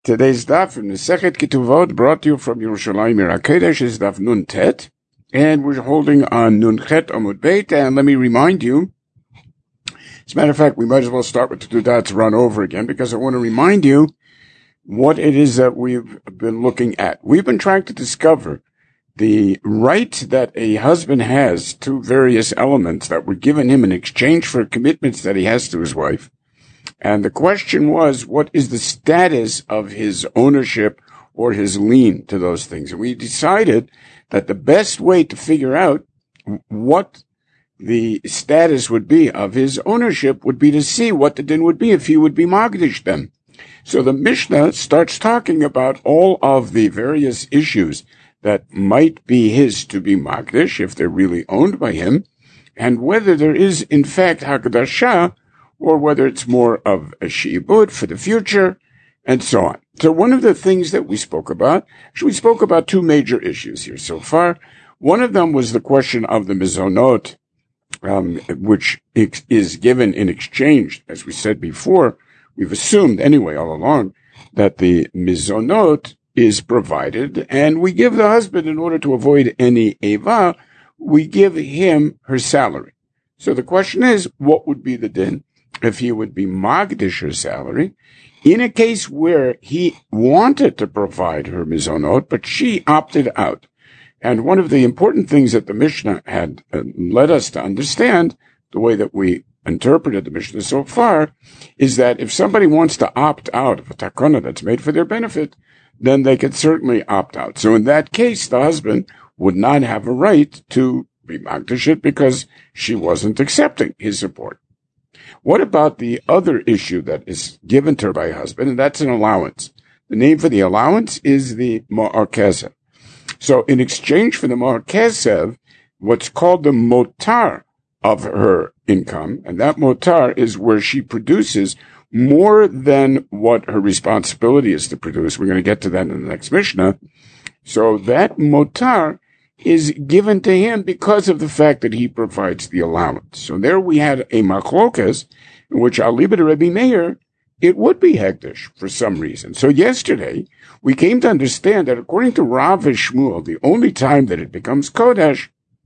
Today's daf from the Sechet Ketuvot, brought to you from Yerushalayim Mirakedesh, is daf Nun Tet, and we're holding on Nun Chet Amud Beit. And let me remind you, as a matter of fact, we might as well start with the Tudat run over again, because I want to remind you what it is that we've been looking at. We've been trying to discover the right that a husband has to various elements that were given him in exchange for commitments that he has to his wife. And the question was, what is the status of his ownership or his lien to those things? And we decided that the best way to figure out what the status would be of his ownership would be to see what the din would be if he would be magdish them. So the Mishnah starts talking about all of the various issues that might be his to be magdish if they're really owned by him, and whether there is in fact hakdashah, or whether it's more of a shi'bud for the future, and so on. So one of the things that we spoke about two major issues here so far. One of them was the question of the mizonot, which is given in exchange. As we said before, we've assumed anyway all along that the mizonot is provided, and we give the husband, in order to avoid any eva, we give him her salary. So the question is, what would be the din if he would be magdish her salary in a case where he wanted to provide her mizonot, but she opted out? And one of the important things that the Mishnah had led us to understand, the way that we interpreted the Mishnah so far, is that if somebody wants to opt out of a takana that's made for their benefit, then they could certainly opt out. So in that case, the husband would not have a right to be magdish it because she wasn't accepting his support. What about the other issue that is given to her by a husband, and that's an allowance? The name for the allowance is the ma'ar kesev. So in exchange for the ma'ar kesev, what's called the motar of her income, and that motar is where she produces more than what her responsibility is to produce. We're going to get to that in the next Mishnah. So that motar is given to him because of the fact that he provides the allowance. So there we had a machlokas, in which Aliba to Rebbe Meir, it would be hekdesh for some reason. So yesterday, we came to understand that according to Rav and Shmuel, the only time that it becomes kodesh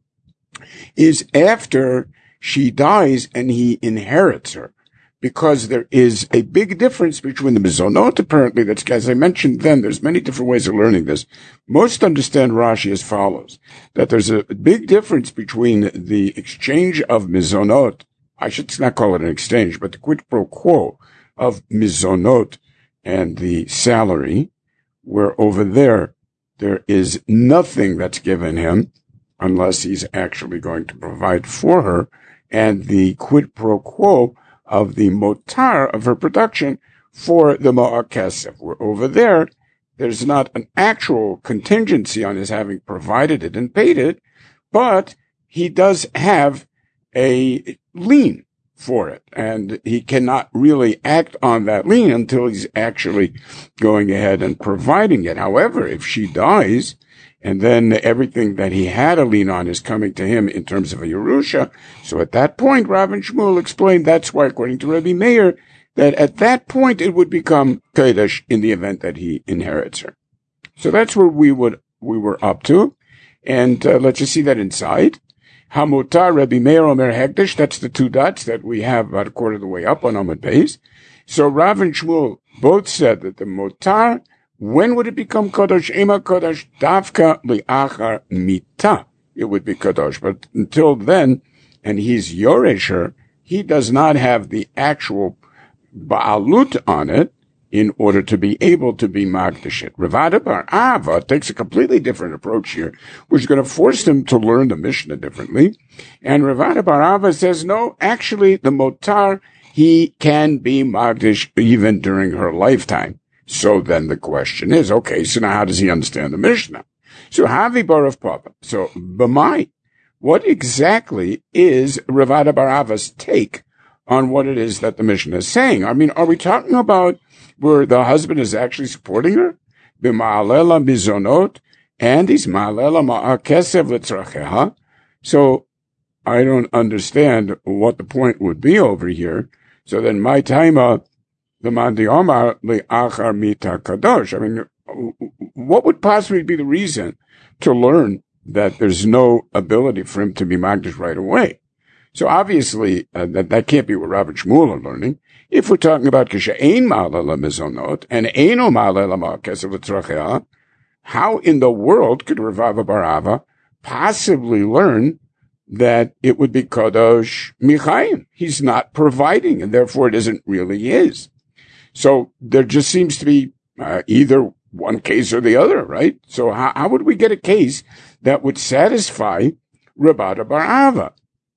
is after she dies and he inherits her. Because there is a big difference between the mizonot, apparently, that's, as I mentioned then, there's many different ways of learning this. Most understand Rashi as follows, that there's a big difference between the exchange of mizonot, I should not call it an exchange, but the quid pro quo of mizonot and the salary, where over there is nothing that's given him unless he's actually going to provide for her, and the quid pro quo of the motar of her production for the ma'ar kesef, where over there's not an actual contingency on his having provided it and paid it, but he does have a lien for it, and he cannot really act on that lien until he's actually going ahead and providing it. However, if she dies, and then everything that he had a lien on is coming to him in terms of a Yerusha. So at that point, Rav and Shmuel explained that's why, according to Rebbe Meir, that at that point it would become kodesh in the event that he inherits her. So that's where we were up to. And let's just see that inside. Hamutar Rebbe Meir Omer Hekdesh, that's the two dots that we have about a quarter of the way up on Amud Beis. So Rav and Shmuel both said that the motar, when would it become kadosh? Ema kadosh davka li'achar mita. It would be kadosh, but until then, and he's yoresher, he does not have the actual ba'alut on it in order to be able to be magdish it. Ravada bar Ava takes a completely different approach here, which is going to force him to learn the Mishnah differently. And Ravada bar Ava says, no, actually, the motar, he can be magdish even during her lifetime. So then the question is, okay, so now how does he understand the Mishnah? So Havi bar of Papa. So B'mai, what exactly is Ravada bar Ava's take on what it is that the Mishnah is saying? I mean, are we talking about where the husband is actually supporting her? B'ma'alela mizonot, and he's ma'alela ma'ar kesev l'tzracheha. So I don't understand what the point would be over here. So then my time the Mandi Omar Li'achar Mita Kadosh. I mean, what would possibly be the reason to learn that there's no ability for him to be Magdish right away? So obviously, that can't be what Rav and Shmuel are learning. If we're talking about Kishe'ein Ma'ala Lamizonot and Eino Ma'ala Lamakesev L'Tzrachea, how in the world could Rav Ava bar Ava possibly learn that it would be Kadosh Michayim? He's not providing, and therefore it isn't really his. So there just seems to be either one case or the other, right? So how would we get a case that would satisfy Rav Ava bar Ava?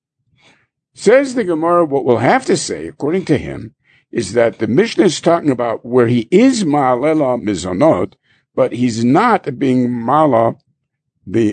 Says the Gemara, what we'll have to say, according to him, is that the Mishnah is talking about where he is Ma'alela Mizonot, but he's not being Ma'ala the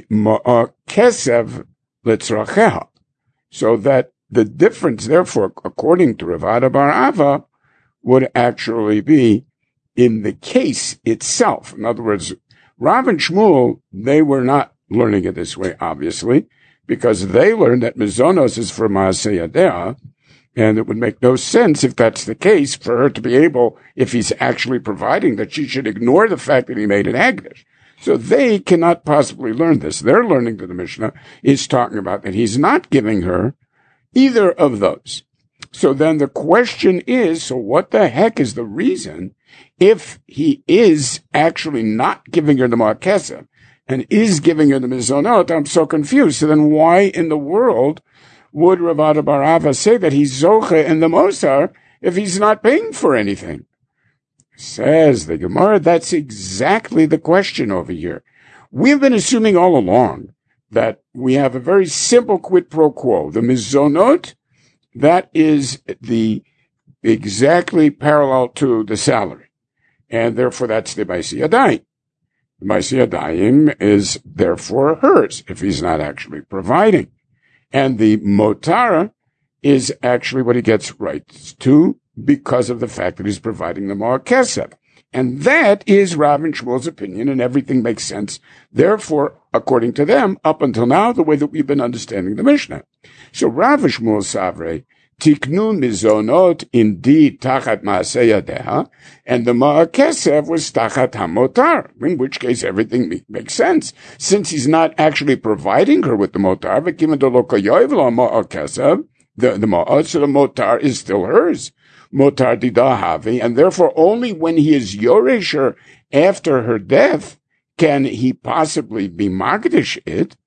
Kesev L'Tzracheha. So that the difference, therefore, according to Rav Ava bar Ava, would actually be in the case itself. In other words, Rav and Shmuel, they were not learning it this way, obviously, because they learned that Mizonos is for Maaseh Yadea, and it would make no sense if that's the case for her to be able, if he's actually providing, that she should ignore the fact that he made an Agdish. So they cannot possibly learn this. Their learning to the Mishnah is talking about that he's not giving her either of those. So then the question is, so what the heck is the reason if he is actually not giving her the Ma'akesef and is giving her the Mizonot? I'm so confused. So then why in the world would Rav Ava bar Ava say that he's Zoche in the Mosar if he's not paying for anything? Says the Gemara, that's exactly the question over here. We've been assuming all along that we have a very simple quid pro quo. The Mizonot, that is the exactly parallel to the salary. And therefore that's the Maaseh Yadayim. The Maaseh Yadayim is therefore hers if he's not actually providing. And the Motar is actually what he gets rights to because of the fact that he's providing the Ma'akesef. And that is Rav and Shmuel's opinion, and everything makes sense. Therefore, according to them, up until now, the way that we've been understanding the Mishnah. So Rav and Shmuel Savre, Tiknu Mizonot, indeed, Tachat Maaseh Yadeha, and the Ma'akesef was Tachat HaMotar, in which case everything makes sense. Since he's not actually providing her with the Motar, V'kimen Lo Koyov Lo Ma'akesef, the Ma'at, so the Motar is still hers. Motar Didahavi, and therefore only when he is Yoresher after her death can he possibly be Magdish it.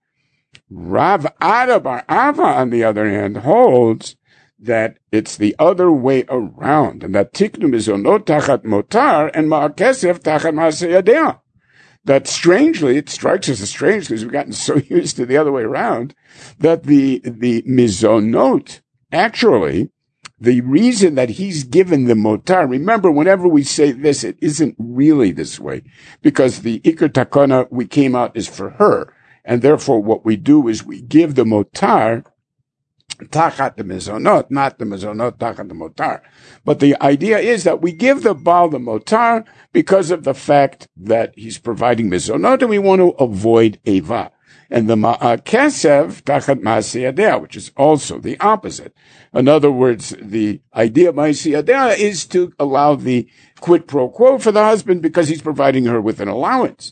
Rav Ava bar Ava, on the other hand, holds that it's the other way around, and that Tiknu Mizonot Tachat Motar and Ma'akesef Tachat Maaseh Yadea. That strangely, it strikes us as strange because we've gotten so used to the other way around, that the Mizonot, actually, the reason that he's given the Motar, remember, whenever we say this, it isn't really this way, because the Iker Takana we came out is for her, and therefore what we do is we give the Motar Tachat the Mizonot, not the Mizonot Tachat the Motar. But the idea is that we give the Baal the Motar because of the fact that he's providing Mizonot, and we want to avoid Eva. And the Ma'akesef Tachat Maaseh Yadea, which is also the opposite. In other words, the idea of Maaseh Yadea is to allow the quid pro quo for the husband because he's providing her with an allowance.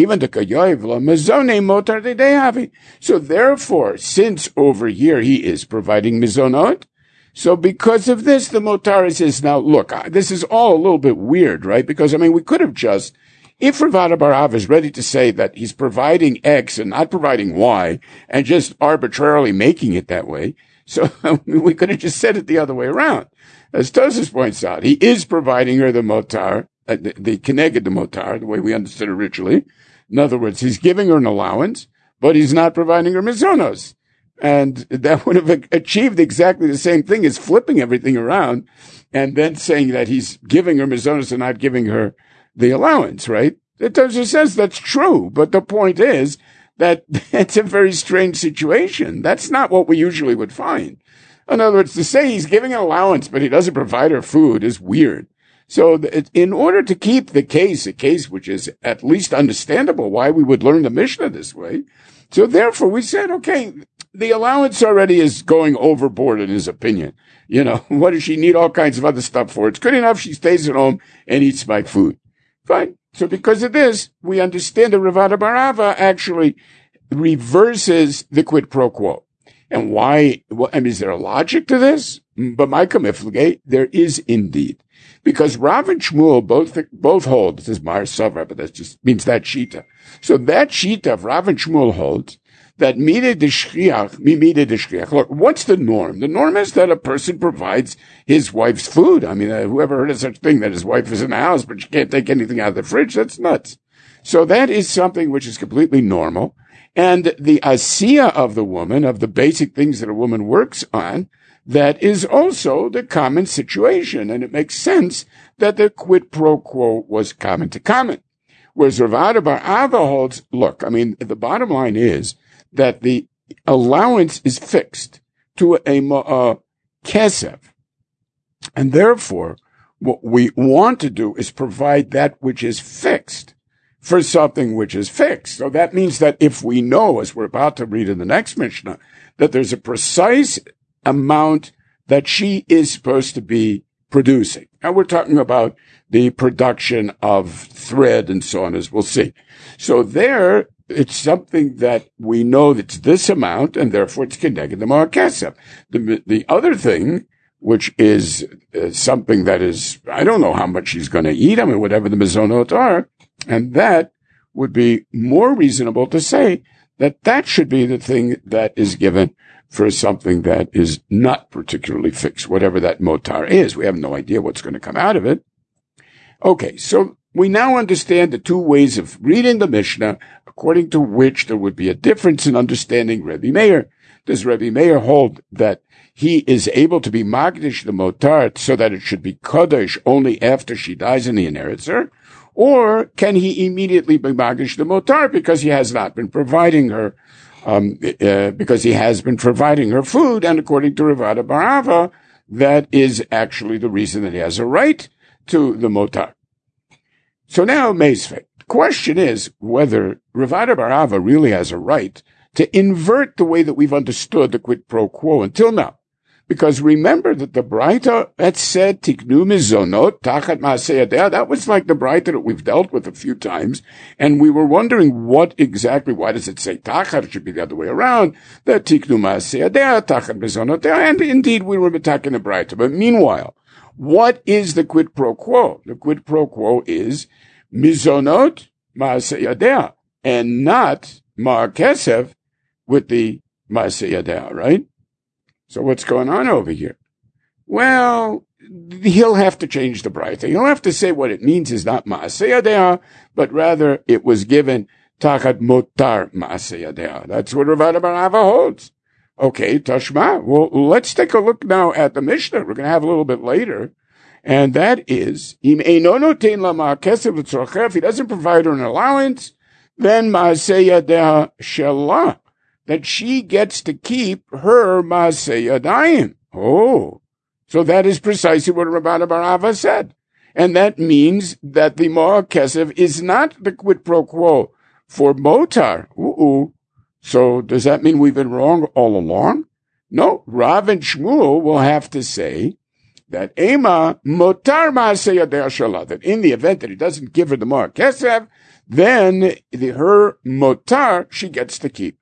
So therefore, since over here he is providing mizonot, so because of this, the Motar says, now look, this is all a little bit weird, right? Because, I mean, we could have just, if Rav Ava bar Ava is ready to say that he's providing X and not providing Y, and just arbitrarily making it that way, so we could have just said it the other way around. As Tosfos points out, he is providing her the Motar, the Keneged the Motar, the way we understood originally. In other words, he's giving her an allowance, but he's not providing her mizonos. And that would have achieved exactly the same thing as flipping everything around and then saying that he's giving her mizonos and not giving her the allowance, right? It Tosfos says that's true, but the point is that it's a very strange situation. That's not what we usually would find. In other words, to say he's giving an allowance, but he doesn't provide her food is weird. So in order to keep the case, a case which is at least understandable why we would learn the Mishnah this way, so therefore we said, okay, the allowance already is going overboard in his opinion. What does she need all kinds of other stuff for? It's good enough she stays at home and eats my food. Fine. So because of this, we understand that Ravada bar Ava actually reverses the quid pro quo. And why? Well, is there a logic to this? But my kamiflige, there is indeed. Because Rav and Shmuel both hold, this is Mar Savra, but that just means that Shita. So that Shita of Rav and Shmuel holds that mide de shchiach. Look, what's the norm? The norm is that a person provides his wife's food. Whoever heard of such thing that his wife is in the house, but she can't take anything out of the fridge? That's nuts. So that is something which is completely normal. And the asiya of the woman, of the basic things that a woman works on, that is also the common situation. And it makes sense that the quid pro quo was common to common. Whereas Ravada bar Ava holds, look, the bottom line is that the allowance is fixed to a kesef. And therefore, what we want to do is provide that which is fixed for something which is fixed. So that means that if we know, as we're about to read in the next Mishnah, that there's a precise amount that she is supposed to be producing. And we're talking about the production of thread and so on, as we'll see. So there, it's something that we know that's this amount, and therefore it's connected to Mar Kesef. The other thing, which is something that is, I don't know how much she's going to eat, whatever the mezonot are, and that would be more reasonable to say that that should be the thing that is given for something that is not particularly fixed, whatever that motar is. We have no idea what's going to come out of it. Okay, so we now understand the two ways of reading the Mishnah, according to which there would be a difference in understanding Rebbe Meir. Does Rebbe Meir hold that he is able to be magdish the motar so that it should be kodesh only after she dies and he inherits her? Or can he immediately be magdish the motar because he has not been providing her, because he has been providing her food, and according to Ravada bar Ava, that is actually the reason that he has a right to the motar. So now, Meisvei, the question is whether Ravada bar Ava really has a right to invert the way that we've understood the quid pro quo until now. Because remember that the Braita that said, Tiknu mizonot tachat maaseh yadeh, that was like the Braita that we've dealt with a few times, and we were wondering why does it say tachat? It should be the other way around, that Tiknu maaseh yadeh, tachat mizonot, and indeed we were attacking the Braita. But meanwhile, what is the quid pro quo? The quid pro quo is mizonot maaseh yadeh, and not mar kesef with the maaseh yadeh, right? So what's going on over here? Well, he'll have to change the Braita. He'll have to say what it means is not Maaseh Yadeh, but rather it was given Tachat Motar Maaseh Yadeh. That's what Ravada bar Ava holds. Okay, Tashma. Well, let's take a look now at the Mishnah. We're going to have a little bit later. And that is, if he doesn't provide her an allowance, then Maaseh Yadeh Shelah, that she gets to keep her Maaseh Yadayim. Oh, so that is precisely what Ravada bar Ava said. And that means that the Moar Kesef is not the quid pro quo for Motar. So does that mean we've been wrong all along? No, Rav and Shmuel will have to say that Ema Motar Maaseh Yadeh Shalah, that in the event that he doesn't give her the Moar Kesef, then her Motar she gets to keep.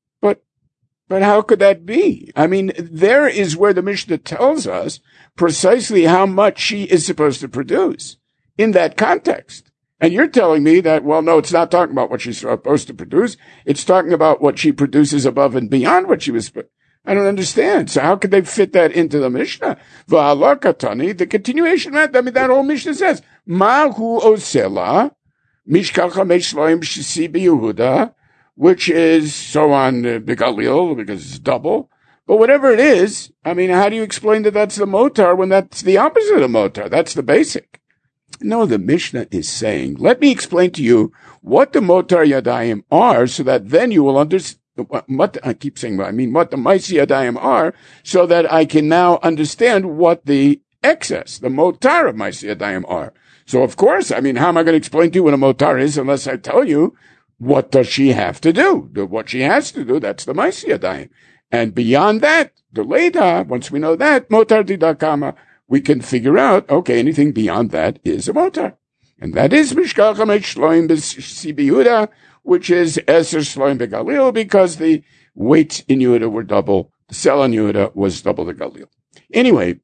But how could that be? There is where the Mishnah tells us precisely how much she is supposed to produce in that context. And you're telling me that, well, no, it's not talking about what she's supposed to produce. It's talking about what she produces above and beyond what she was. I don't understand. So how could they fit that into the Mishnah? V'ala katani, the continuation of that, that whole Mishnah says, Mahu osela, mishkal chamesh shloim shisi b'Yehuda, which is so on the Galil, because it's double. But whatever it is, how do you explain that that's the motar when that's the opposite of motar? That's the basic. No, the Mishnah is saying, let me explain to you what the motar yadayim are, so that then you will understand what I keep saying, what the maisi yadayim are, so that I can now understand what the excess, the motar of maisi yadayim are. So of course, how am I going to explain to you what a motar is unless I tell you what does she have to do? What she has to do, that's the Ma'aseh Yadayim. And beyond that, the Leda, once we know that, Motar Didakama, we can figure out, okay, anything beyond that is a Motar. And that is Mishkal Chametz Shloim B'Sibi Yehuda, which is Eser Shloim B'Galil, because the weights in Yehuda were double. The sell on Yehuda was double the Galil. Anyway,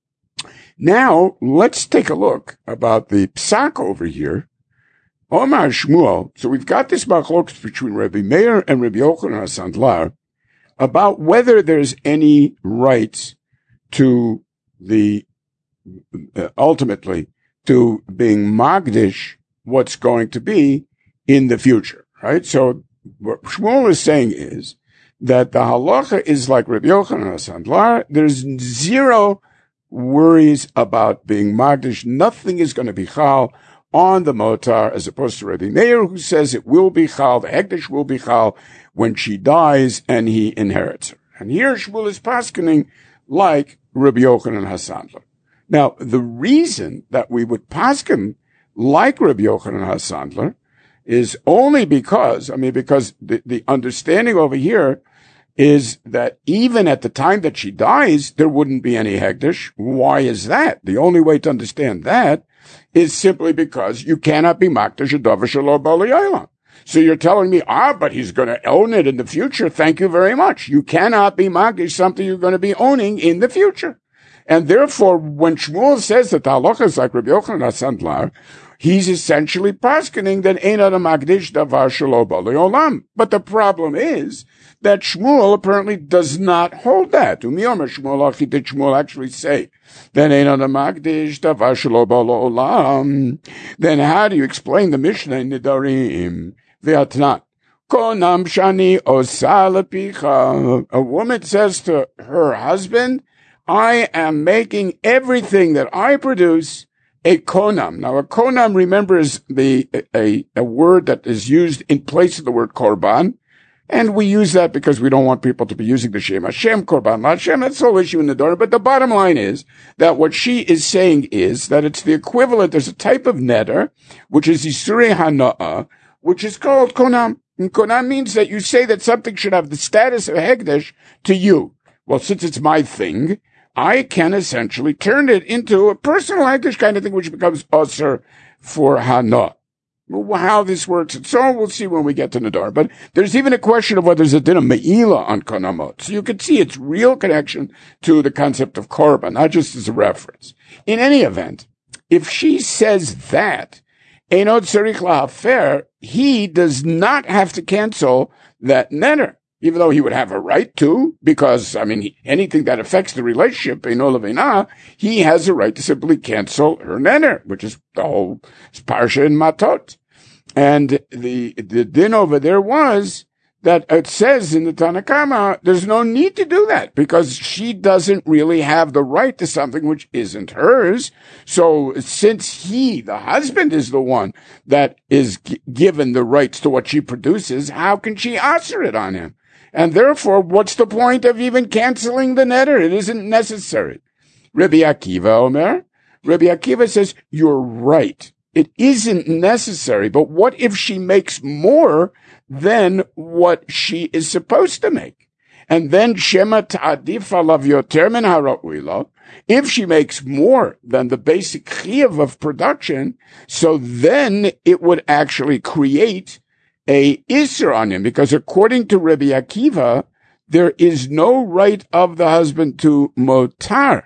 now let's take a look about the Psak over here. Omar Shmuel. So we've got this machlokes between Rabbi Meir and Rabbi Yochanan HaSandlar about whether there's any rights to the ultimately to being magdish what's going to be in the future, right? So what Shmuel is saying is that the halacha is like Rabbi Yochanan HaSandlar. There's zero worries about being magdish. Nothing is going to be chal on the motar, as opposed to Rabbi Meir, who says it will be chal, the hekdesh will be chal when she dies and he inherits her. And here Shmuel is paskening like Rabbi Yochanan HaSandlar. Now, the reason that we would pasken like Rabbi Yochanan HaSandlar is only because the understanding over here is that even at the time that she dies, there wouldn't be any hekdesh. Why is that? The only way to understand that is simply because you cannot be makdash a davar shelo ba l'olam. So you're telling me, but he's going to own it in the future. Thank you very much. You cannot be makdash something you're going to be owning in the future. And therefore, when Shmuel says that the halacha is like Rabbi Yochanan HaSandlar, he's essentially paskening that ein adam makdish davar shelo ba l'olam. But the problem is that Shmuel apparently does not hold that. Umiyomer Shmuel achi, did Shmuel actually say that ein adam makdish davar shelo ba l'olam? Then how do you explain the Mishnah in Nidarim? Ve'atnat. Konam shani osa lepicha. A woman says to her husband, I am making everything that I produce a konam. Now, a konam, remember, is a word that is used in place of the word korban. And we use that because we don't want people to be using the Shem Hashem, Korban Hashem. That's the whole issue in the Torah. But the bottom line is that what she is saying is that it's the equivalent. There's a type of neder, which is Isurei Hana'ah, which is called konam. And konam means that you say that something should have the status of hekdesh to you. Well, since it's my thing, I can essentially turn it into a personal hekdesh kind of thing, which becomes osir for Hana'ah. How this works, and so we'll see when we get to Nadar. But there's even a question of whether there's a din of me'ila on konamot. So you can see its real connection to the concept of korban, not just as a reference. In any event, if she says that, einod tzarich lahafer, he does not have to cancel that neder, even though he would have a right to, because, anything that affects the relationship, einod levena, he has a right to simply cancel her neder, which is the whole parsha in Matot. And the din over there was that it says in the Tanakama, there's no need to do that because she doesn't really have the right to something which isn't hers. So since he, the husband, is the one that is given the rights to what she produces, how can she answer it on him? And therefore, what's the point of even canceling the neder? It isn't necessary. Rabbi Akiva Omer, Rabbi Akiva says, you're right. It isn't necessary, but what if she makes more than what she is supposed to make? And then Shema ta'adif alav yoter min hara'uila, if she makes more than the basic chiyuv of production, so then it would actually create a isser on him, because according to Rabbi Akiva, there is no right of the husband to motar.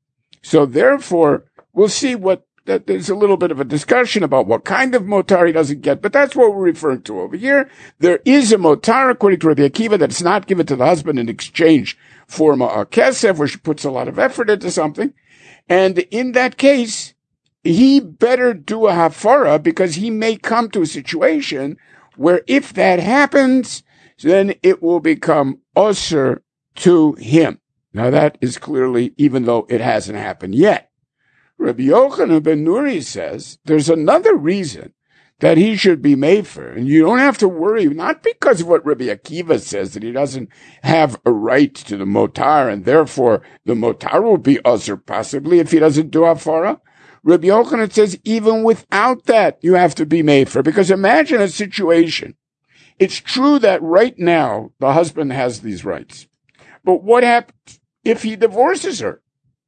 So therefore, we'll see that there's a little bit of a discussion about what kind of motar he doesn't get, but that's what we're referring to over here. There is a motar, according to Rabbi Akiva, that's not given to the husband in exchange for ma'ar kesef, where she puts a lot of effort into something. And in that case, he better do a hafara, because he may come to a situation where if that happens, then it will become osir to him. Now that is clearly, even though it hasn't happened yet. Rabbi Yochanan ben Nuri says there's another reason that he should be mefer, and you don't have to worry, not because of what Rabbi Akiva says, that he doesn't have a right to the motar, and therefore the motar will be usher possibly if he doesn't do hafara. Rabbi Yochanan says even without that, you have to be mefer, because imagine a situation It's true that right now the husband has these rights. But what happens if he divorces her?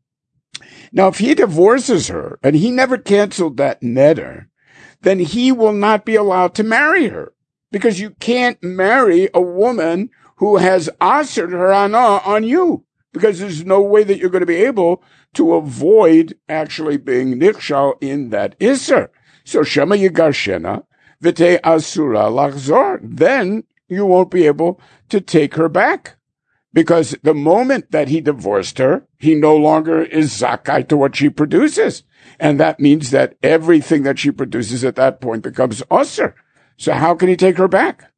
Now, if he divorces her and he never canceled that neder, then he will not be allowed to marry her, because you can't marry a woman who has assered her anah on you, because there's no way that you're going to be able to avoid actually being nichshal in that isser. So shema yigarshena v'te asura lachzor. Then you won't be able to take her back, because the moment that he divorced her, he no longer is zakai to what she produces. And that means that everything that she produces at that point becomes usher. So how can he take her back?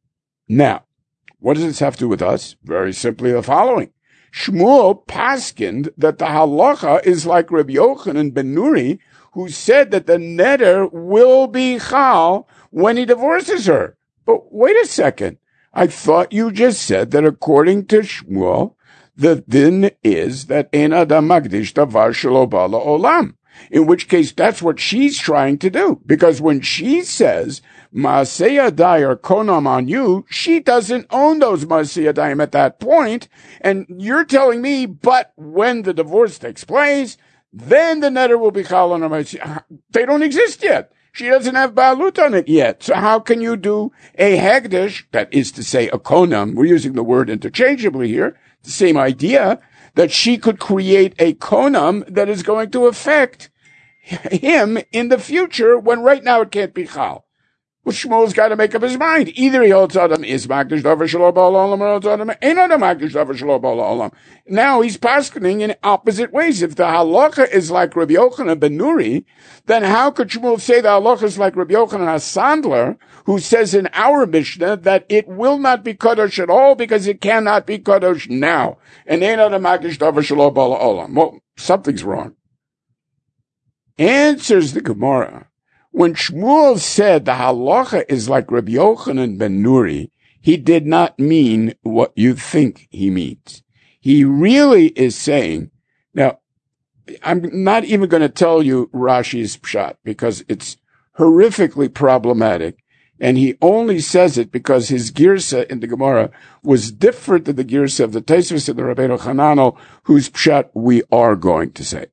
Now, what does this have to do with us? Very simply the following. Shmuel paskined that the halacha is like Rabbi Yochanan ben Nuri, who said that the neder will be chal when he divorces her. But wait a second. I thought you just said that according to Shmuel, the din is that ein adam magdish davar shelo ba la'olam. In which case, that's what she's trying to do. Because when she says, Maaseh Yadai are konam on you, she doesn't own those Maaseh Yadayim at that point. And you're telling me, but when the divorce takes place, then the neder will be chal on her. They don't exist yet. She doesn't have baalut on it yet. So how can you do a hegdish, that is to say a konam, we're using the word interchangeably here, the same idea, that she could create a konam that is going to affect him in the future, when right now it can't be chal. Well, Shmuel's got to make up his mind. Either he holds Adam is Magdish Davar Shelo Ba'al Olam, or holds Adam ain't Adam Magdish Davar Shelo Ba'al Olam. Now he's paskening in opposite ways. If the halacha is like Rabbi Yochanan ben Nuri, then how could Shmuel say the halacha is like Rabbi Yochanan HaSandler, who says in our Mishnah that it will not be kadosh at all because it cannot be kadosh now? And ain't Adam Magdish Davar Shelo Ba'al Olam. Well, something's wrong. Answers the Gemara. When Shmuel said the halacha is like Rabbi Yochanan ben Nuri, he did not mean what you think he means. He really is saying, now, I'm not even going to tell you Rashi's pshat, because it's horrifically problematic, and he only says it because his girsa in the Gemara was different than the girsa of the Tosfos and the Rabbeinu Hananel, whose pshat we are going to say.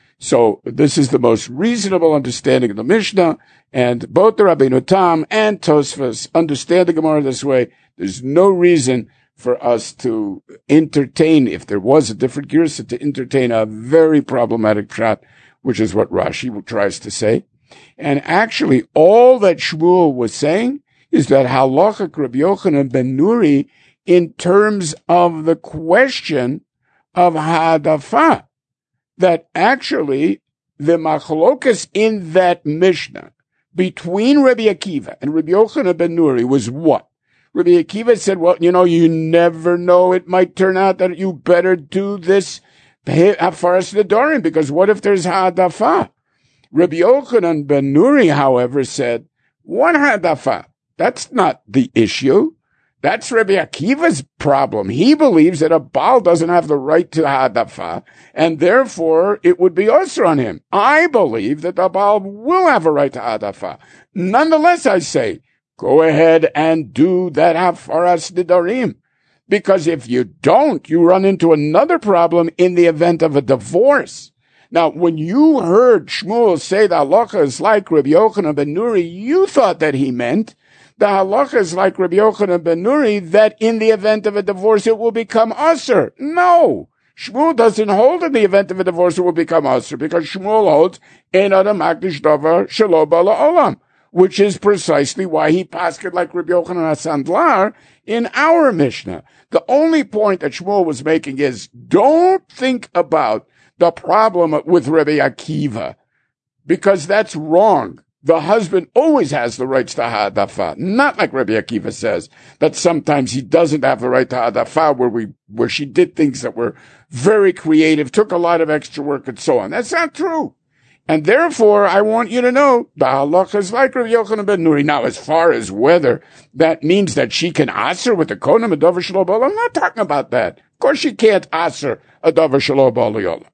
So this is the most reasonable understanding of the Mishnah, and both the Rabbeinu Tam and Tosfos understand the Gemara this way. There's no reason for us to entertain, if there was a different girsa, to entertain a very problematic pshat, which is what Rashi tries to say. And actually, all that Shmuel was saying is that halacha Rabbi Yochanan ben Nuri in terms of the question of ha'adafa, that actually the machlokas in that Mishnah between Rabbi Akiva and Rabbi Yochanan ben Nuri was what? Rabbi Akiva said, well, you never know. It might turn out that you better do this hafaras nedarim, because what if there's ha'adafa? Rabbi Yochanan ben Nuri, however, said, what ha'adafa? That's not the issue. That's Rabbi Akiva's problem. He believes that a Baal doesn't have the right to ha'adafa, and therefore it would be usher on him. I believe that the Baal will have a right to ha'adafa. Nonetheless, I say, go ahead and do that hafaras nedarim. Because if you don't, you run into another problem in the event of a divorce. Now, when you heard Shmuel say the halacha is like Rabbi Yochanan ben Nuri, you thought that he meant the halacha is like Rabbi Yochanan ben Nuri, that in the event of a divorce it will become usher. No, Shmuel doesn't hold in the event of a divorce it will become usher, because Shmuel holds ein adam makdish davar shelo ba la'olam, which is precisely why he pasked like Rabbi Yochanan HaSandlar in our Mishnah. The only point that Shmuel was making is, don't think about the problem with Rabbi Akiva, because that's wrong. The husband always has the rights to ha'adafa, not like Rabbi Akiva says, that sometimes he doesn't have the right to ha'adafa, where she did things that were very creative, took a lot of extra work, and so on. That's not true. And therefore, I want you to know, the halacha is like Rabbi Yochanan ben Nuri. Now, as far as whether that means that she can aser with the konam a davar shelo ba'al, I'm not talking about that. Of course she can't aser a davar shelo ba'al.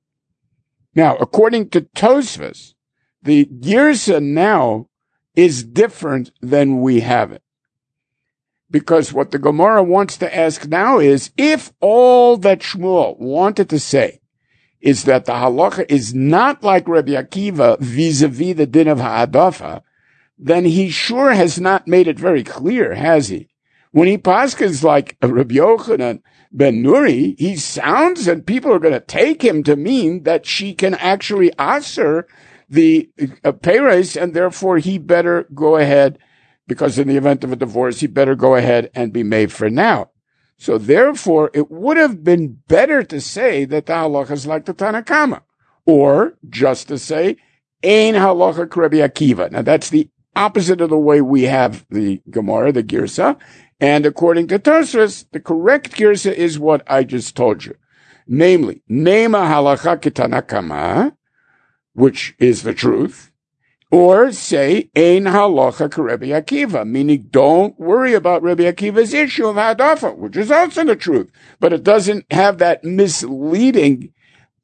Now, according to Tosfos, the girsa now is different than we have it. Because what the Gemara wants to ask now is, if all that Shmuel wanted to say is that the halacha is not like Rabbi Akiva vis-a-vis the din of ha'adafa, then he sure has not made it very clear, has he? When he paskins like Rabbi Yochanan ben Nuri, he sounds, and people are going to take him to mean that she can actually aser the peres, and therefore he better go ahead, because in the event of a divorce, he better go ahead and be made for now. So therefore, it would have been better to say that the halacha is like the Tanna Kama, or just to say, Ein halacha k'Rebbi Akiva. Now that's the opposite of the way we have the Gemara, the Girsa, and according to Tosfos, the correct Girsa is what I just told you. Namely, Nema halacha k'Tanna Kama, which is the truth, or say, Ein halacha k'Rebbi Akiva, meaning don't worry about Rebbe Akiva's issue of hadafa, which is also the truth, but it doesn't have that misleading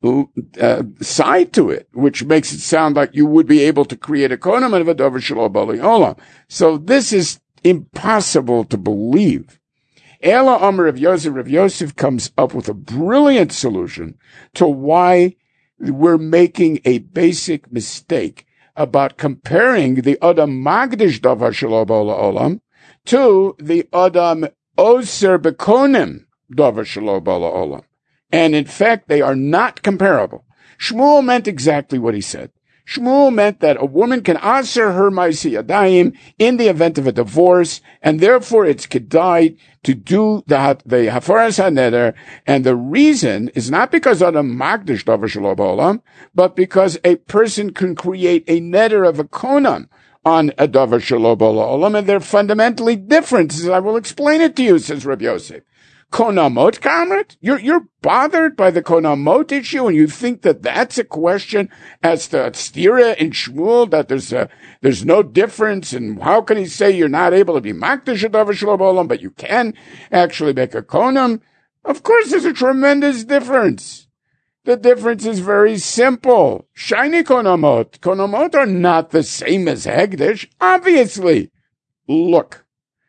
side to it, which makes it sound like you would be able to create a konam of a davar shelo bali olam. So this is impossible to believe. Ela Amar of Yosef, Rav Yosef comes up with a brilliant solution to why we're making a basic mistake about comparing the Adam Magdish Davar Shelo Bala Olam to the Adam Oser Bekonim Davar Shelo Bala Olam. And in fact, they are not comparable. Shmuel meant exactly what he said. Shmuel meant that a woman can aser her ma'aseh yadayim in the event of a divorce, and therefore it's kedai to do the hafaras haneder. And the reason is not because Adam Magdish Davar Shelo Ba'olam, but because a person can create a neder of a konam on a Davar Shelo Ba'olam, and they're fundamentally different. As I will explain it to you, says Rabbi Yosef. Konamot, Kamrat? You're bothered by the Konamot issue, and you think that that's a question as to Stira and Shmuel, that there's no difference, and how can he say you're not able to be Makdash Davar Shelo Ba'olam, but you can actually make a Konam? Of course there's a tremendous difference. The difference is very simple. Shiny Konamot. Konamot are not the same as Hegdish, obviously. Look,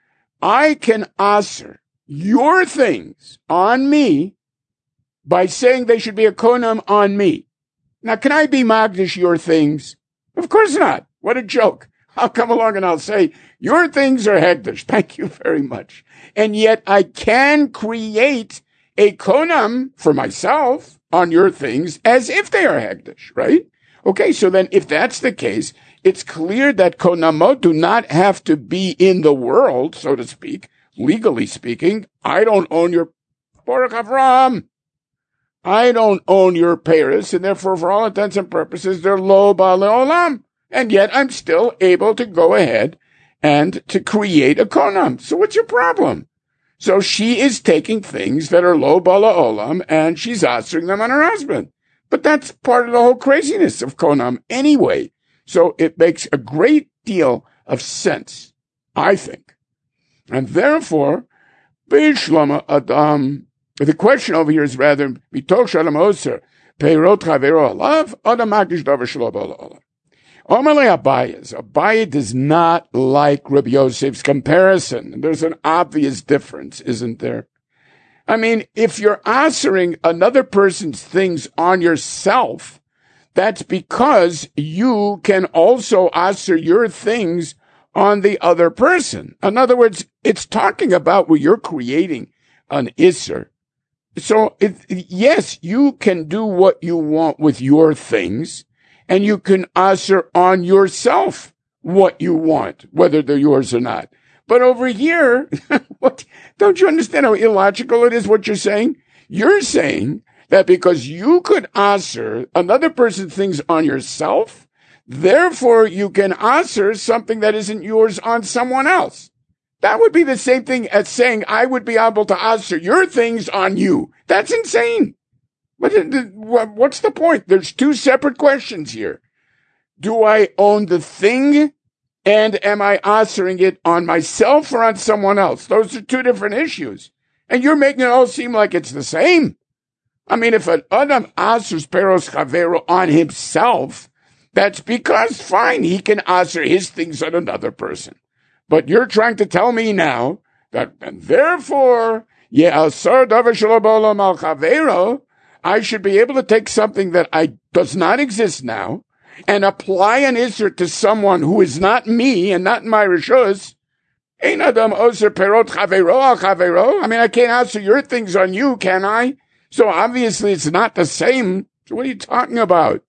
I can aser your things on me by saying they should be a konam on me. Now, can I be magdish your things? Of course not. What a joke. I'll come along and I'll say, your things are hegdish. Thank you very much. And yet I can create a konam for myself on your things as if they are hegdish, right? Okay, so then if that's the case, it's clear that konamot do not have to be in the world, so to speak. Legally speaking, I don't own your Baruch Avram. I don't own your Paris, and therefore, for all intents and purposes, they're lo ba le'olam. And yet, I'm still able to go ahead and to create a konam. So what's your problem? So she is taking things that are lo ba le'olam, and she's answering them on her husband. But that's part of the whole craziness of konam anyway. So it makes a great deal of sense, I think. And therefore, Bishlama Adam, the question over here is rather, Mitoch Shalom Oser, Peirot Chavero Alav, Adam Magdish Davar Shelo Ba'olam. Omalei Abaye does not like Rabbi Yosef's comparison. There's an obvious difference, isn't there? I mean, if you're answering another person's things on yourself, that's because you can also answer your things on the other person. In other words, it's talking about where you're creating an Isser. So, yes, you can do what you want with your things, and you can answer on yourself what you want, whether they're yours or not. But over here, what? Don't you understand how illogical it is what you're saying? You're saying that because you could answer another person's things on yourself, therefore, you can answer something that isn't yours on someone else. That would be the same thing as saying I would be able to answer your things on you. That's insane. What's the point? There's two separate questions here. Do I own the thing, and am I answering it on myself or on someone else? Those are two different issues. And you're making it all seem like it's the same. I mean, if an Adam answers Peros Chavero on himself, that's because, fine, he can answer his things on another person. But you're trying to tell me now And therefore, I should be able to take something that does not exist now and apply an Isser to someone who is not me and not in my Rishus. I mean, I can't answer your things on you, can I? So obviously it's not the same. So what are you talking about?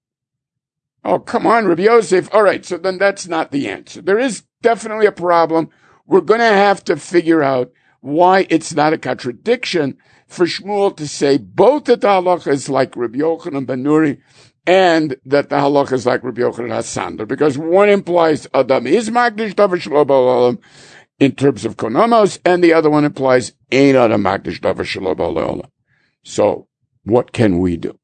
Oh, come on, Rabbi Yosef. All right, so then that's not the answer. There is definitely a problem. We're going to have to figure out why it's not a contradiction for Shmuel to say both that the halacha is like Rabbi Yochanan ben Nuri and that the halacha is like Rabbi Yochanan HaSandlar, because one implies Adam is Magdish Davar Shelo Ba'olam in terms of Konamos, and the other one implies Ein Adam Magdish Davar Shelo Ba'olam. So, what can we do?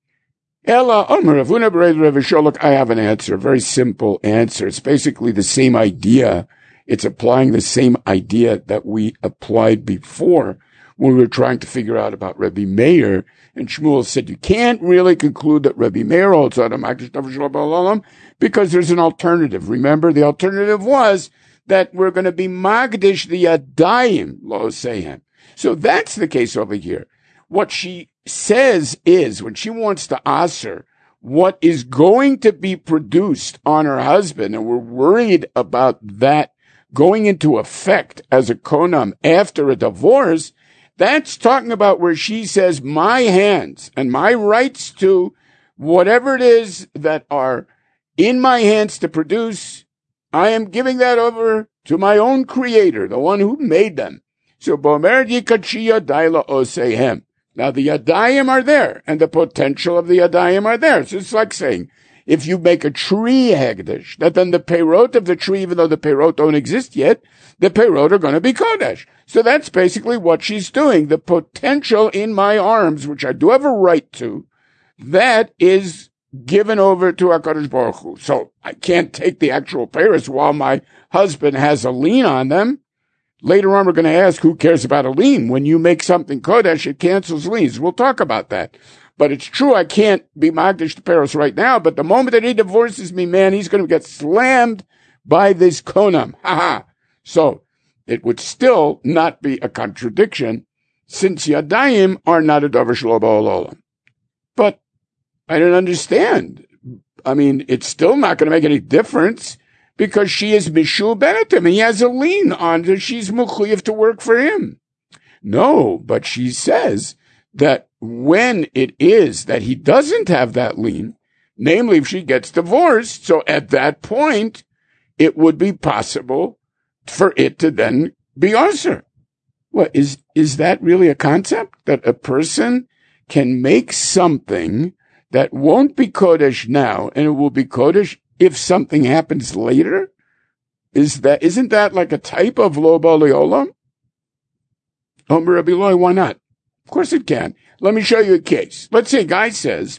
Ella Omer Avuna B'Rei Rav Sholok. I have an answer, a very simple answer. It's basically the same idea. It's applying the same idea that we applied before when we were trying to figure out about Rabbi Meir. And Shmuel said you can't really conclude that Rabbi Meir holds Adam Magdish Davar Shelo Ba'olam because there's an alternative. Remember, the alternative was that we're going to be Magdish the Yadayim Lo Sehem. So that's the case over here. What she says is, when she wants to aser what is going to be produced on her husband, and we're worried about that going into effect as a konam after a divorce, that's talking about where she says, my hands and my rights to whatever it is that are in my hands to produce, I am giving that over to my own creator, the one who made them. So, Bomer Yikachia Daila Osehem. Now the Yadayim are there, and the potential of the Yadayim are there. So it's like saying, if you make a tree hegdish, that then the peirot of the tree, even though the peirot don't exist yet, the peirot are going to be kodesh. So that's basically what she's doing. The potential in my arms, which I do have a right to, that is given over to HaKadosh Baruch Hu. So I can't take the actual peiros while my husband has a lien on them. Later on, we're going to ask who cares about a lien. When you make something kodesh, it cancels liens. We'll talk about that. But it's true, I can't be magdish to Paris right now, but the moment that he divorces me, man, he's going to get slammed by this konam. So it would still not be a contradiction, since Yadayim are not a davar shelo ba'olam. But I don't understand. I mean, it's still not going to make any difference, because she is Mishul Benetim. He has a lien on her. She's Mukhliv to work for him. No, but she says that when it is that he doesn't have that lien, namely if she gets divorced, so at that point, it would be possible for it to then be Aser. Well, is that really a concept? That a person can make something that won't be Kodesh now, and it will be Kodesh if something happens later? Isn't that like a type of lo ba'li olam? Omer Rabbi Eloi, why not? Of course it can. Let me show you a case. Let's say a guy says,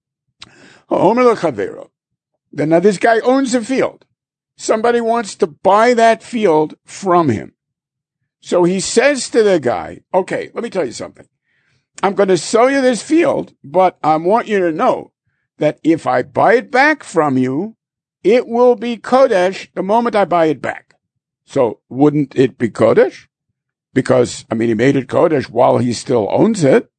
Omer lechavero. Then now this guy owns a field. Somebody wants to buy that field from him. So he says to the guy, okay, let me tell you something. I'm going to sell you this field, but I want you to know that if I buy it back from you, it will be Kodesh the moment I buy it back. So wouldn't it be Kodesh? Because, I mean, he made it Kodesh while he still owns it.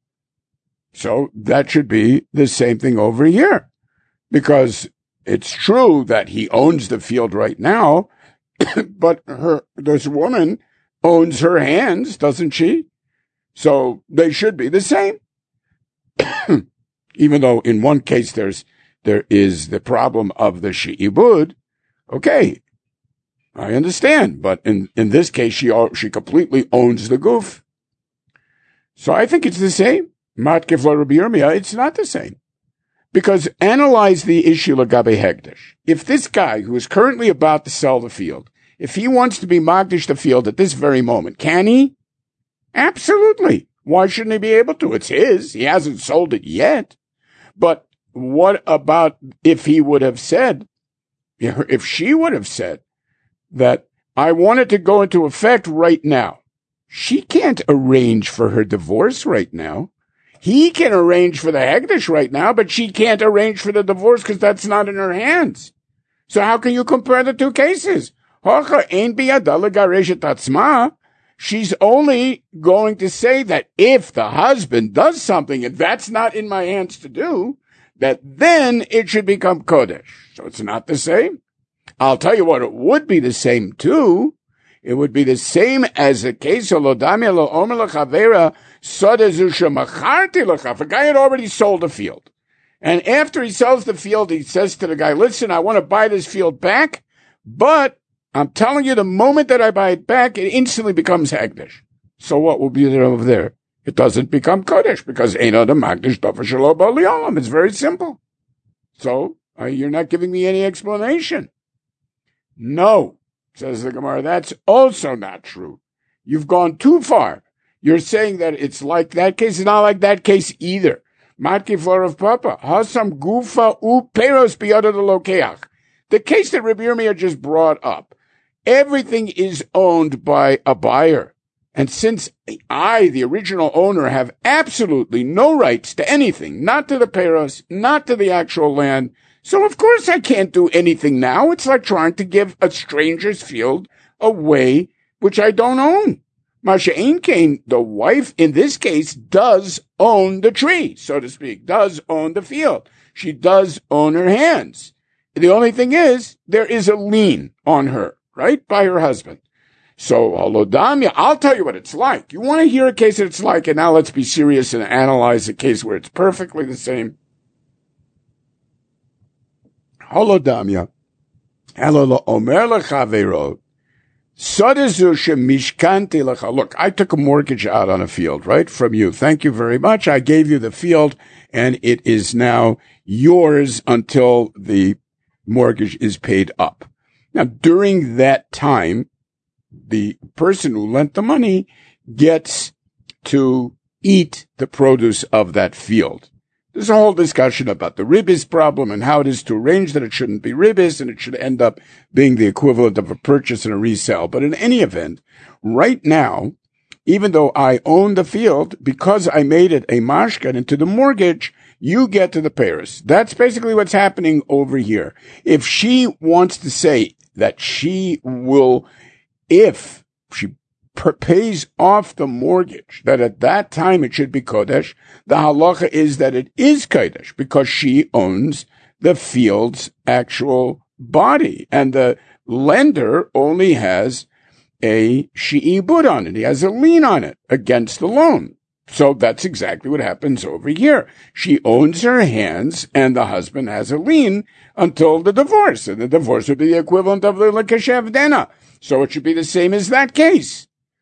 So that should be the same thing over here. Because it's true that he owns the field right now, but this woman owns her hands, doesn't she? So they should be the same. Even though in one case there is the problem of the she'ibud. Okay, I understand, but in this case she completely owns the goof. So I think it's the same. Matkef lo Rabbi Yirmiyah, it's not the same. Because analyze the issue Lagabe Hegdish. If this guy who is currently about to sell the field, if he wants to be Magdish the field at this very moment, can he? Absolutely. Why shouldn't he be able to? It's his. He hasn't sold it yet. But what about if he would have said, if she would have said that I want it to go into effect right now? She can't arrange for her divorce right now. He can arrange for the Hegdish right now, but she can't arrange for the divorce because that's not in her hands. So how can you compare the two cases? She's only going to say that if the husband does something and that's not in my hands to do, that then it should become Kodesh. So it's not the same. I'll tell you what, it would be the same too. It would be the same as the case of Lodamia lo omer lechavera sodezu shemacharti lecha. If a guy had already sold a field, and after he sells the field, he says to the guy, listen, I want to buy this field back, but I'm telling you, the moment that I buy it back, it instantly becomes Hagdish. So what will be there over there? It doesn't become Kodesh because Eino de Magdish Davar Shelo Bo Li'olam. It's very simple. So you're not giving me any explanation. No, says the Gemara, that's also not true. You've gone too far. You're saying that it's like that case. It's not like that case either. Matki Flor of Papa. Hasam Gufa U Peros Biyada de Lokeach. The case that Rabbi Yirmiyah just brought up. Everything is owned by a buyer. And since I, the original owner, have absolutely no rights to anything, not to the peros, not to the actual land, so of course I can't do anything now. It's like trying to give a stranger's field away, which I don't own. Masha Ein Kain, the wife in this case, does own the tree, so to speak, does own the field. She does own her hands. The only thing is, there is a lien on her, right, by her husband. So, Lodamia, I'll tell you what it's like. You want to hear a case that it's like, and now let's be serious and analyze a case where it's perfectly the same. Holodamia, Halolo Omer Lechavero, Sodezu Shemishkanti Lecha. Look, I took a mortgage out on a field, right, from you. Thank you very much. I gave you the field, and it is now yours until the mortgage is paid up. Now, during that time, the person who lent the money gets to eat the produce of that field. There's a whole discussion about the ribis problem and how it is to arrange that it shouldn't be ribis and it should end up being the equivalent of a purchase and a resale. But in any event, right now, even though I own the field, because I made it a mashkan into the mortgage, you get to the payers. That's basically what's happening over here. If she wants to say that she will, if she pays off the mortgage, that at that time it should be Kodesh, the halacha is that it is Kodesh because she owns the field's actual body. And the lender only has a shi'ibud on it. He has a lien on it against the loan. So that's exactly what happens over here. She owns her hands and the husband has a lien until the divorce. And the divorce would be the equivalent of the Lekeshev Dena. So it should be the same as that case.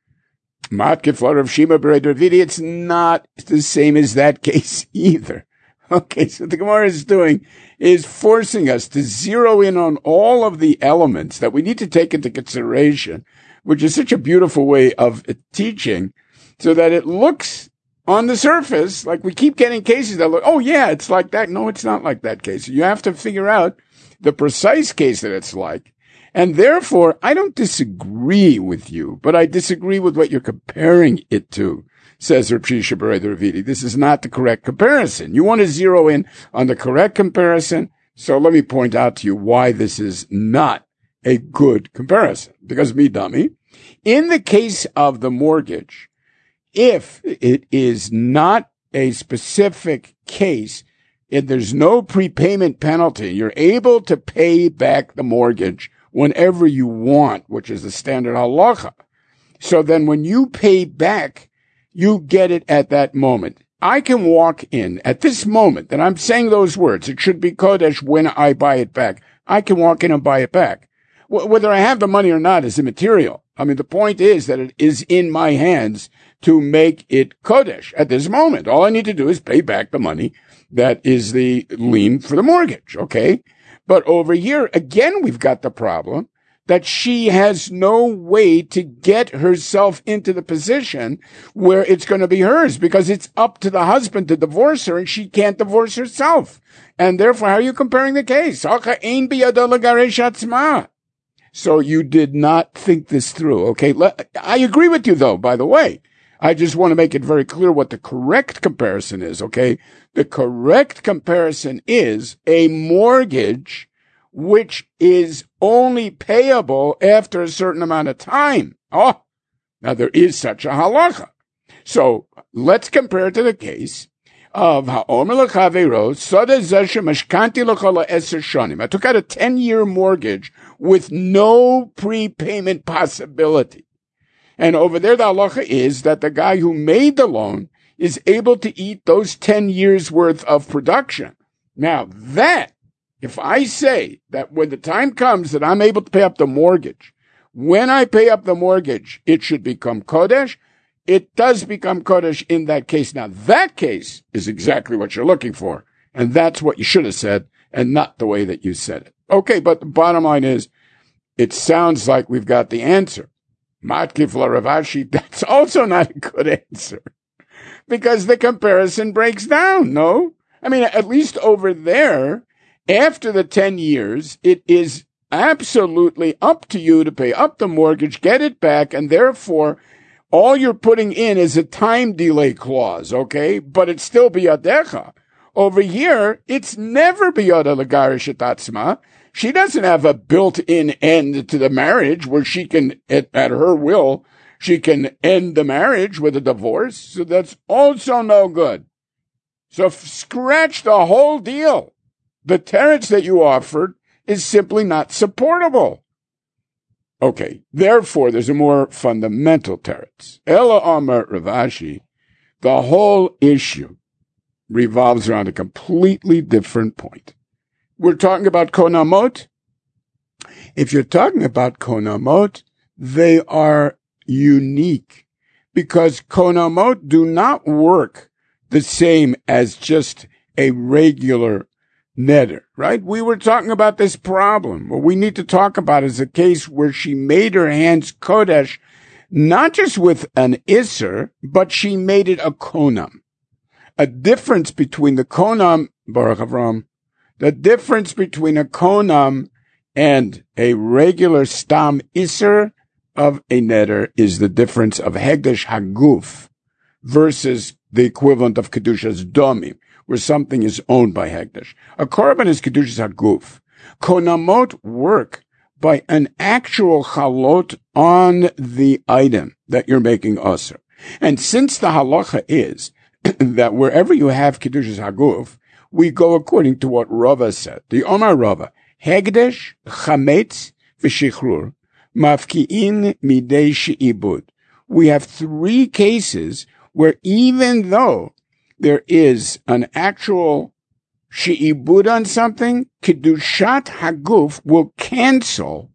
Matkeflar of Shima Beredovidi, it's not the same as that case either. Okay, so the Gemara is doing is forcing us to zero in on all of the elements that we need to take into consideration, which is such a beautiful way of teaching, so that it looks on the surface like we keep getting cases that look, oh yeah, it's like that. No, it's not like that case. You have to figure out the precise case that it's like. And therefore, I don't disagree with you, but I disagree with what you're comparing it to, says Rav Shisha Bereder Ravidi. This is not the correct comparison. You want to zero in on the correct comparison, so let me point out to you why this is not a good comparison. Because me dummy, in the case of the mortgage, if it is not a specific case, if there's no prepayment penalty, you're able to pay back the mortgage whenever you want, which is the standard halacha. So then when you pay back, you get it at that moment. I can walk in at this moment that I'm saying those words. It should be Kodesh when I buy it back. I can walk in and buy it back. Whether I have the money or not is immaterial. I mean, the point is that it is in my hands to make it Kodesh at this moment. All I need to do is pay back the money that is the lien for the mortgage, okay? But over here, again, we've got the problem that she has no way to get herself into the position where it's going to be hers because it's up to the husband to divorce her and she can't divorce herself. And therefore, how are you comparing the case? So you did not think this through. Okay. I agree with you though, by the way. I just want to make it very clear what the correct comparison is, okay? The correct comparison is a mortgage which is only payable after a certain amount of time. Oh, Now, there is such a halacha. So let's compare it to the case of ha'omer l'chavero, soda zeshe mashkanti l'chola eser shonim. I took out a 10-year mortgage with no prepayment possibility. And over there, the halacha is that the guy who made the loan is able to eat those 10 years worth of production. Now that, if I say that when the time comes that I'm able to pay up the mortgage, when I pay up the mortgage, it should become Kodesh. It does become Kodesh in that case. Now that case is exactly what you're looking for. And that's what you should have said and not the way that you said it. Okay, but the bottom line is, it sounds like we've got the answer. Matkif la Rav Ashi, that's also not a good answer. Because the comparison breaks down, no? I mean, at least over there, after the 10 years, it is absolutely up to you to pay up the mortgage, get it back, and therefore, all you're putting in is a time delay clause, okay? But it's still biyadecha. Over here, it's never biyada l'garish et atzma. She doesn't have a built-in end to the marriage where she can, at her will, she can end the marriage with a divorce. So that's also no good. So scratch the whole deal. The teretz that you offered is simply not supportable. Okay, therefore, there's a more fundamental teretz. Ela Amar Rav Ashi, the whole issue revolves around a completely different point. We're talking about konamot. If you're talking about konamot, they are unique because konamot do not work the same as just a regular neder, right? We were talking about this problem. What we need to talk about is a case where she made her hands kodesh, not just with an iser, but she made it a konam. A difference between the konam, Baruch Avram, the difference between a konam and a regular stam iser of a neder is the difference of hegdesh haguf versus the equivalent of kedushas domim, where something is owned by hegdesh. A korban is kedushas haguf. Konamot work by an actual halot on the item that you're making aser. And since the halacha is that wherever you have kedushas haguf, we go according to what Rava said. The Omar Rava, hegdesh, chametz, v'shichrur, mafki'in midei she'ibud. We have 3 cases where even though there is an actual she'ibud on something, kedushat haguf will cancel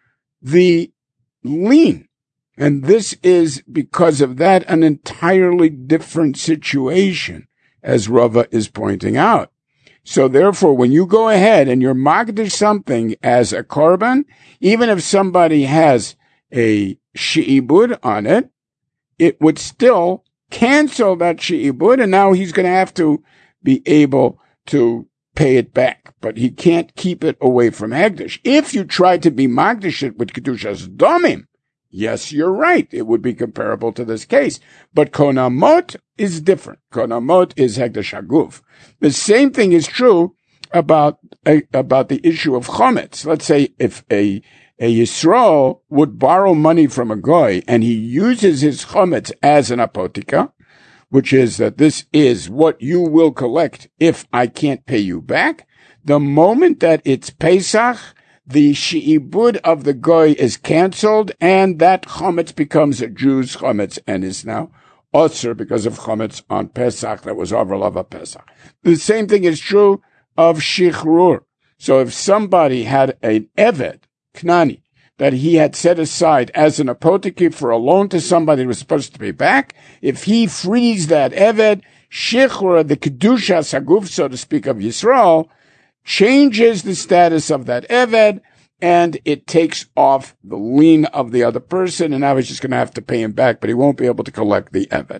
the lien. And this is because of that an entirely different situation, as Rava is pointing out. So therefore, when you go ahead and you're magdish something as a korban, even if somebody has a she'ibud on it, it would still cancel that she'ibud, and now he's going to have to be able to pay it back. But he can't keep it away from hegdish. If you try to be magdish it with kedushas domim, yes, you're right. It would be comparable to this case. But konamot is different. Konamot is hegdesh haguf. The same thing is true about the issue of chometz. Let's say if a Yisrael would borrow money from a goy and he uses his chometz as an apotika, which is that this is what you will collect if I can't pay you back. The moment that it's Pesach, the she'ibud of the goy is canceled, and that chometz becomes a Jew's chometz and is now osir because of chometz on Pesach that was overlava Pesach. The same thing is true of shichrur. So if somebody had an eved, knani, that he had set aside as an apotiki for a loan to somebody who was supposed to pay back, if he frees that eved, shichrur, the kedusha saguf, so to speak, of Yisrael, changes the status of that eved, and it takes off the lien of the other person, and now he's just going to have to pay him back, but he won't be able to collect the eved.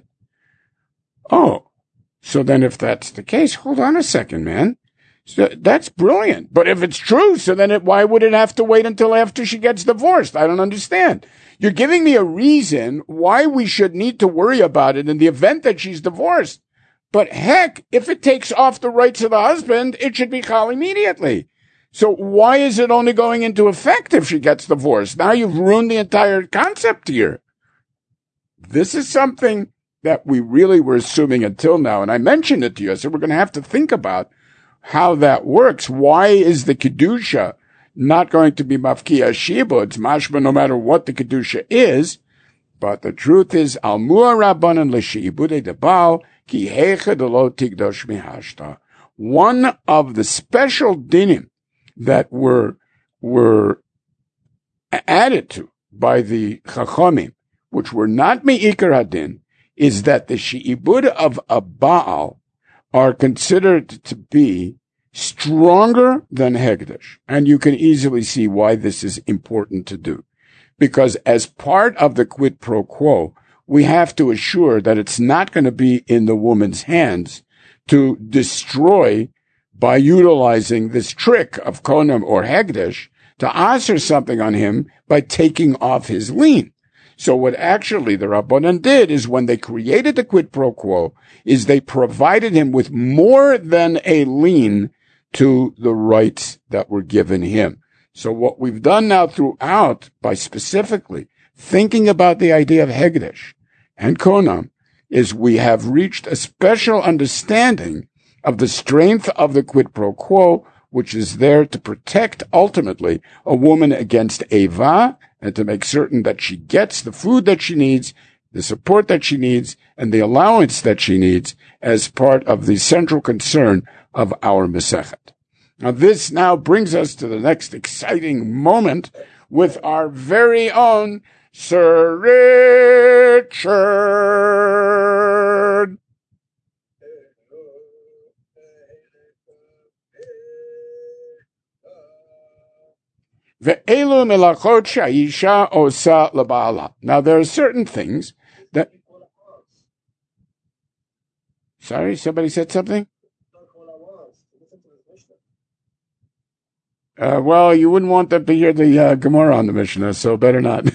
Oh, so then if that's the case, hold on a second, man. So that's brilliant. But if it's true, so then why would it have to wait until after she gets divorced? I don't understand. You're giving me a reason why we should need to worry about it in the event that she's divorced. But heck, if it takes off the rights of the husband, it should be chal immediately. So why is it only going into effect if she gets divorced? Now you've ruined the entire concept here. this is something that we really were assuming until now. And I mentioned it to you. I said, we're going to have to think about how that works. Why is the Kedusha not going to be Mafkiya Shibud? It's mashma no matter what the Kedusha is. But the truth is, Almua Rabbanan L'Shibudei Debal Ki Heicha Delo Tigdosh Mihashta. One of the special dinim that were added to by the Chachamim, which were not Me'ikar Hadin, is that the She'ibud of a Baal are considered to be stronger than Hekdesh. And you can easily see why this is important to do. Because as part of the quid pro quo, we have to assure that it's not going to be in the woman's hands to destroy by utilizing this trick of Konam or Hekdesh to answer something on him by taking off his lien. So what actually the Rabbanan did is when they created the quid pro quo is they provided him with more than a lien to the rights that were given him. So what we've done now throughout by specifically thinking about the idea of Hekdesh and Konam is we have reached a special understanding of the strength of the quid pro quo, which is there to protect ultimately a woman against Eva and to make certain that she gets the food that she needs, the support that she needs, and the allowance that she needs as part of the central concern of our Masechet. Now this now brings us to the next exciting moment with our very own Sir Richard. Ve'elu melachot she'isha osa leba'ala. Now there are certain things that... Sorry, somebody said something? Well, you wouldn't want them to hear the Gemara on the Mishnah, so better not.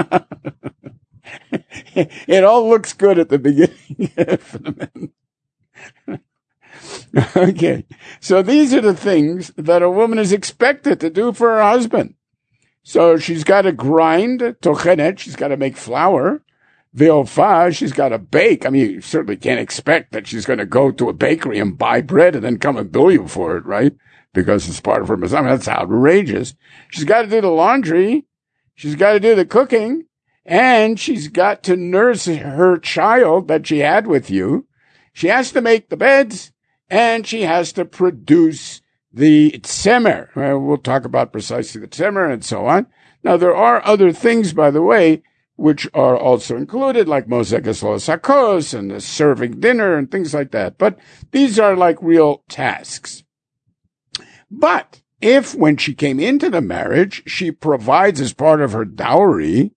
It all looks good at the beginning for the men. Okay, so these are the things that a woman is expected to do for her husband. So she's got to grind tochenet, she's got to make flour. Ve'ofa, she's got to bake. I mean, you certainly can't expect that she's going to go to a bakery and buy bread and then come and bill you for it, right? Because it's part of her Mizrach. That's outrageous. She's got to do the laundry. She's got to do the cooking. And she's got to nurse her child that she had with you. She has to make the beds. And she has to produce the tzemer. We'll talk about precisely the tzemer and so on. Now, there are other things, by the way, which are also included, like Mozekas Sakos and the serving dinner and things like that. But these are like real tasks. But if when she came into the marriage, she provides as part of her dowry,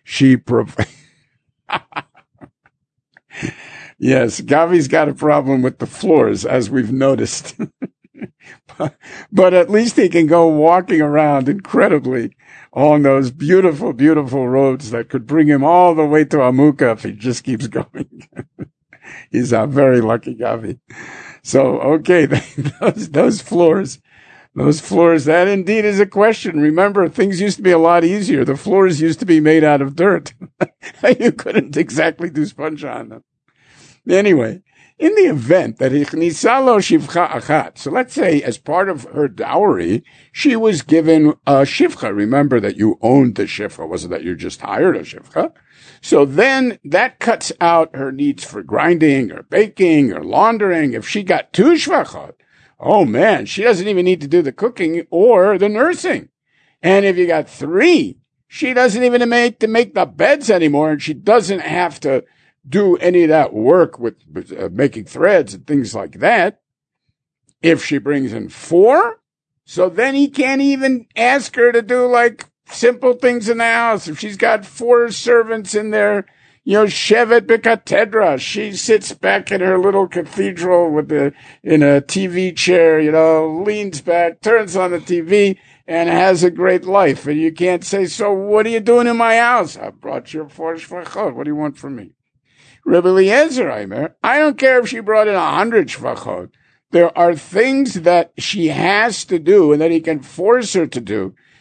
Yes, Gavi's got a problem with the floors, as we've noticed. But at least he can go walking around incredibly on those beautiful, beautiful roads that could bring him all the way to Amuka if he just keeps going. He's a very lucky Gavi. So, okay, those floors, that indeed is a question. Remember, things used to be a lot easier. The floors used to be made out of dirt. You couldn't exactly do sponge on them. Anyway, in the event that Ichnisalo Shivcha Achat, so let's say as part of her dowry, she was given a Shivcha. Remember that you owned the Shivcha, wasn't that you just hired a Shivcha? So then that cuts out her needs for grinding or baking or laundering. If she got 2 Shvachot, oh man, she doesn't even need to do the cooking or the nursing. And if you got 3, she doesn't even make the beds anymore, and she doesn't have to do any of that work with making threads and things like that. If she brings in 4, so then he can't even ask her to do like simple things in the house. If she's got 4 servants in there, Shevet B'Katedra, she sits back in her little cathedral in a TV chair, leans back, turns on the TV, and has a great life. And you can't say, so what are you doing in my house? I brought you 4 shvachot. What do you want from me? Rabbi Eliezer, I don't care if she brought in 100 shvachot. There are things that she has to do and that he can force her to do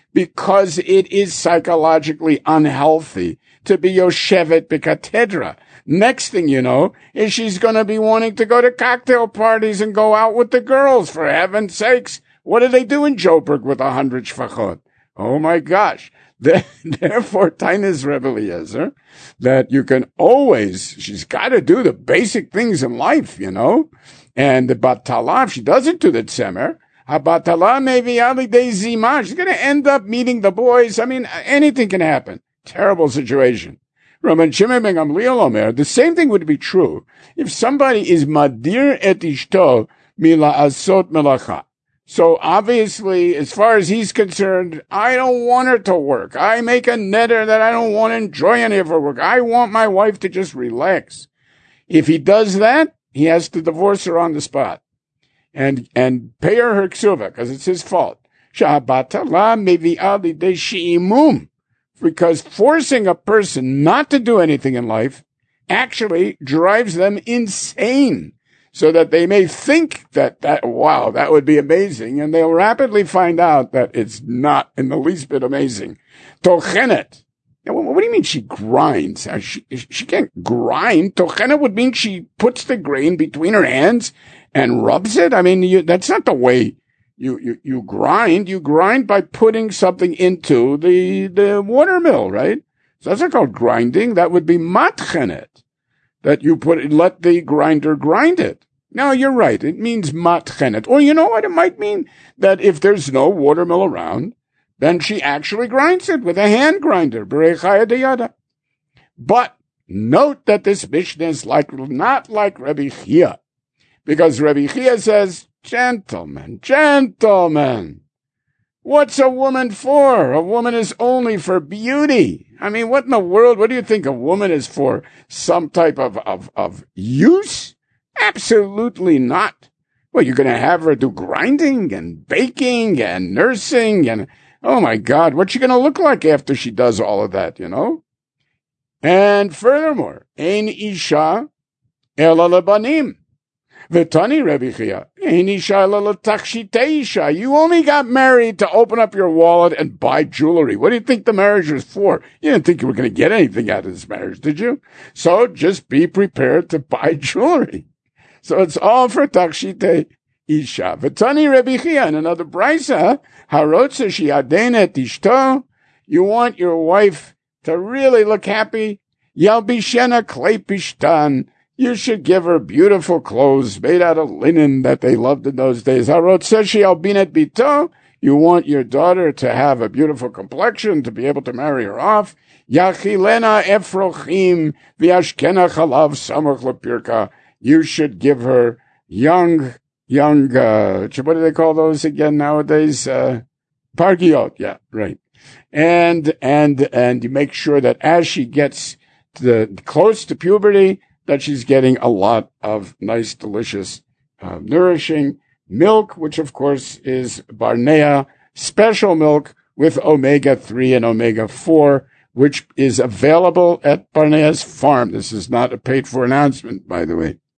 because it is psychologically unhealthy to be Yoshevet B'Catedra. Next thing you know is she's going to be wanting to go to cocktail parties and go out with the girls, for heaven's sakes. What do they do in Joburg with 100 shfachot? Oh my gosh. Therefore, Tainis Rebbe Eliezer, that you can always, she's got to do the basic things in life, and the Batala, if she doesn't do the Tzemer, Batala maybe Ali de Zima, she's going to end up meeting the boys. I mean, anything can happen. Terrible situation. Rabban Shimon ben Gamliel Omer, the same thing would be true if somebody is Madir et Ishto mila asot melacha. So obviously, as far as he's concerned, I don't want her to work. I make a netter that I don't want to enjoy any of her work. I want my wife to just relax. If he does that, he has to divorce her on the spot and pay her ksuva, because it's his fault. Because forcing a person not to do anything in life actually drives them insane, so that they may think that wow, that would be amazing, and they'll rapidly find out that it's not in the least bit amazing. Tochenet. Now, what do you mean she grinds? She can't grind. Tochenet would mean she puts the grain between her hands and rubs it. I mean, that's not the way you grind. You grind by putting something into the watermill, right? So that's not called grinding. That would be matchenet. That you let the grinder grind it. No, you're right. It means matchenet. Or you know what? It might mean that if there's no watermill around, then she actually grinds it with a hand grinder. Berechaya deyada. But note that this Mishnah is not like Rabbi Chia, because Rabbi Chia says, gentlemen, what's a woman for? A woman is only for beauty. I mean, what in the world? What do you think a woman is for? Some type of use? Absolutely not. Well, you're going to have her do grinding and baking and nursing and, oh my God, what's she going to look like after she does all of that, And furthermore, Ein Isha Ela Lebanim. V'tani Rebbe Chia, Ein Isha Ela Letachshitei Isha. You only got married to open up your wallet and buy jewelry. What do you think the marriage was for? You didn't think you were going to get anything out of this marriage, did you? So just be prepared to buy jewelry. So it's all for Tachshitei Isha. V'tani Rebbe Chia, in another brisa, Harotza Shiadenet Ishto. You want your wife to really look happy? Yalbishena Klei Pishtan. You should give her beautiful clothes made out of linen that they loved in those days. You want your daughter to have a beautiful complexion, to be able to marry her off. Yachilena efrochim v'yashkena chalav samach lepirka. You should give her young, what do they call those again nowadays? Pargiot, yeah, right. And you make sure that as she gets close to puberty, that she's getting a lot of nice, delicious, nourishing milk, which of course is Barnea special milk with omega-3 and omega-4, which is available at Barnea's farm. This is not a paid-for announcement, by the way.